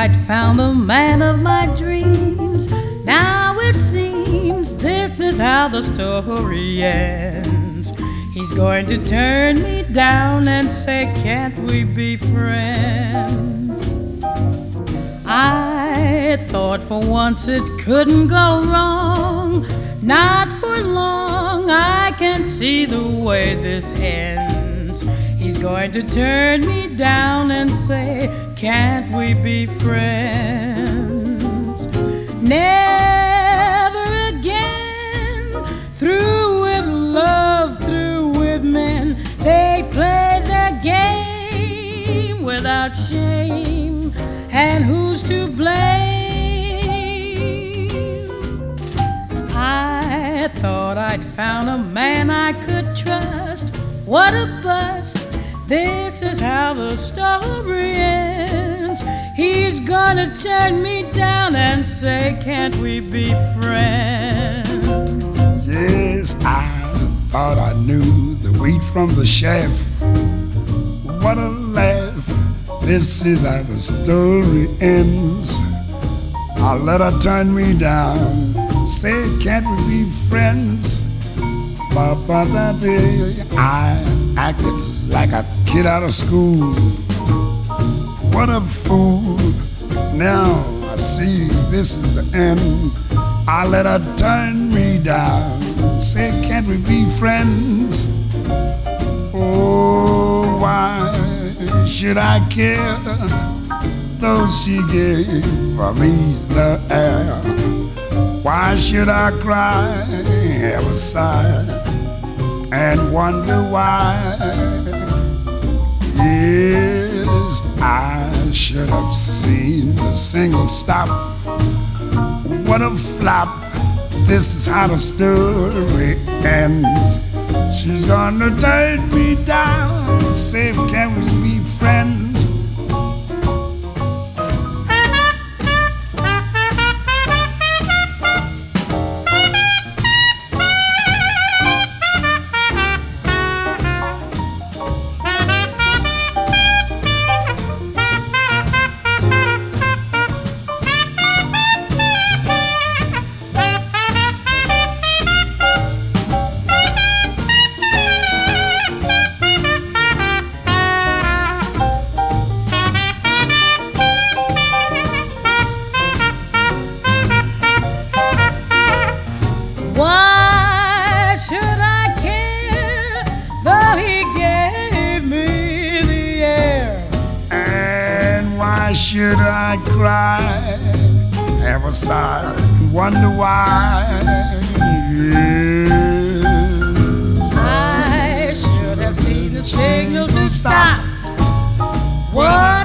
I'd found the man of my dreams. Now it seems this is how the story ends. He's going to turn me down and say, can't we be friends? I thought for once it couldn't go wrong. Not for long, I can see the way this ends. He's going to turn me down and say, can't we be friends? Never again, through with love, through with men. They play their game without shame, and who's to blame? I thought I'd found a man I could trust. What a bust. This is how the story ends. He's gonna turn me down and say, can't we be friends? Yes, I thought I knew the wheat from the chaff. What a laugh. This is how the story ends. I let her turn me down, say, can't we be friends? But that day I acted like a kid out of school. What a fool. Now I see this is the end. I let her turn me down, say, can't we be friends? Oh, why should I care? Though she gave me the air. Why should I cry, ever sigh, and wonder why? Yes, I should have seen the single stop. What a flop. This is how the story ends. She's gonna turn me down, say, can we be friends? Why should I care, though he gave me the air? And why should I cry, ever sigh, and wonder why? Yes, I should have seen the signal to stop. What